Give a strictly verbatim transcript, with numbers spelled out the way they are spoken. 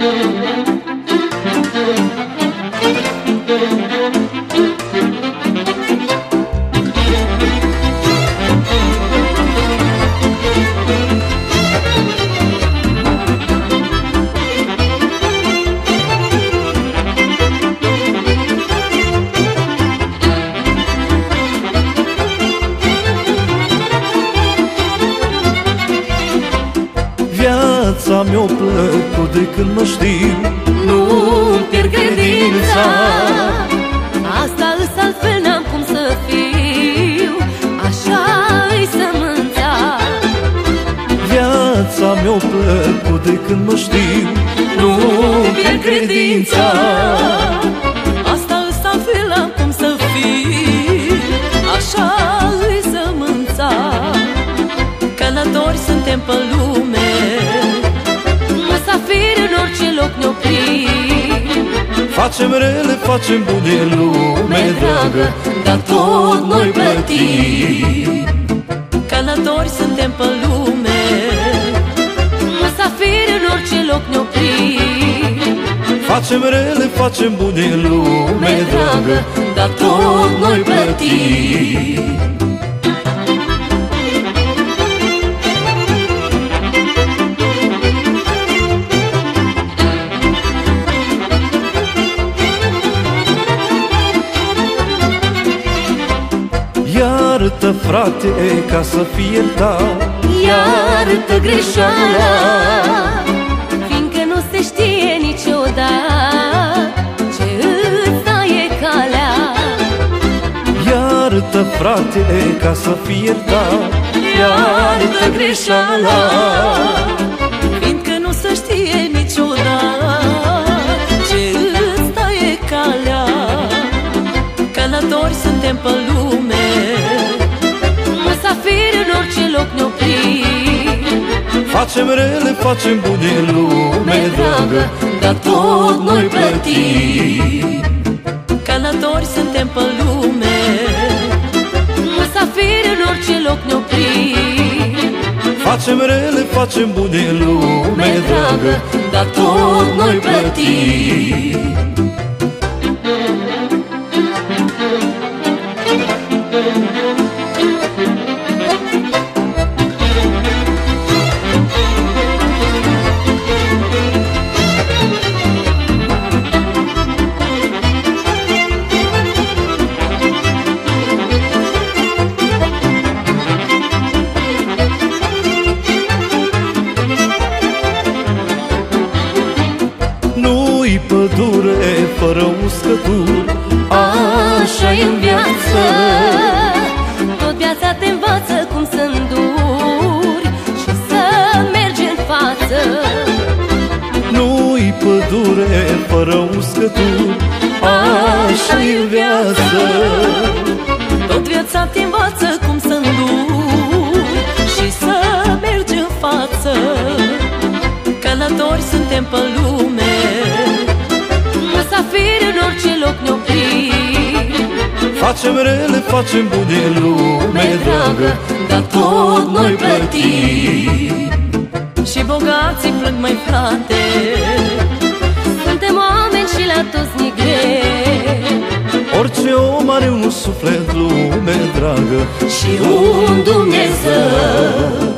Viața mi-a plăcut de când mă știu, nu-mi pierd credința. Asta îs altfel n-am cum să fiu, așa-i sămânța. Viața mi-a plăcut de când mă știu, nu-mi pierd credința. Asta îs altfel n-am cum să fiu, așa-i sămânța. Călători suntem pe lume, musafiri în orice loc ne oprim. facem rele, facem bune în lume, dragă, dar tot noi plătim. Călători suntem pe lume, musafiri în orice loc ne oprim. facem rele, facem bune în lume, dragă, dar tot noi plătim. Iartă, frate, ca să fie iertat, iartă greșeala, fiindcă nu se știe niciodată ce îți taie calea. Iartă, frate, ca să fie iertat, iartă greșeala, fiindcă nu se știe niciodată ce îți taie calea. Călători suntem pe lume, musafiri în orice loc ne oprim. facem rele, facem bune în lume, dragă, dar tot noi plătim. Călători suntem pe lume, musafiri în orice loc ne oprim. facem rele, facem bune în lume, dragă, dar tot noi plătim. Nu-i pădure fără uscături, așa-i în viață. Tot viața te învață cum să înduri și să mergi în față. nu-i pădure fără uscături, așa-i în viață. Tot viața te învață cum să înduri și să mergi în față. Călători suntem pe lume, musafiri în orice loc ne oprim. facem rele, facem bune în lume, dragă, dar tot noi plătim. Și bogații plâng, măi frate, suntem oameni și la toți ni greu. Orice om are un suflet, lume, dragă, și un Dumnezeu.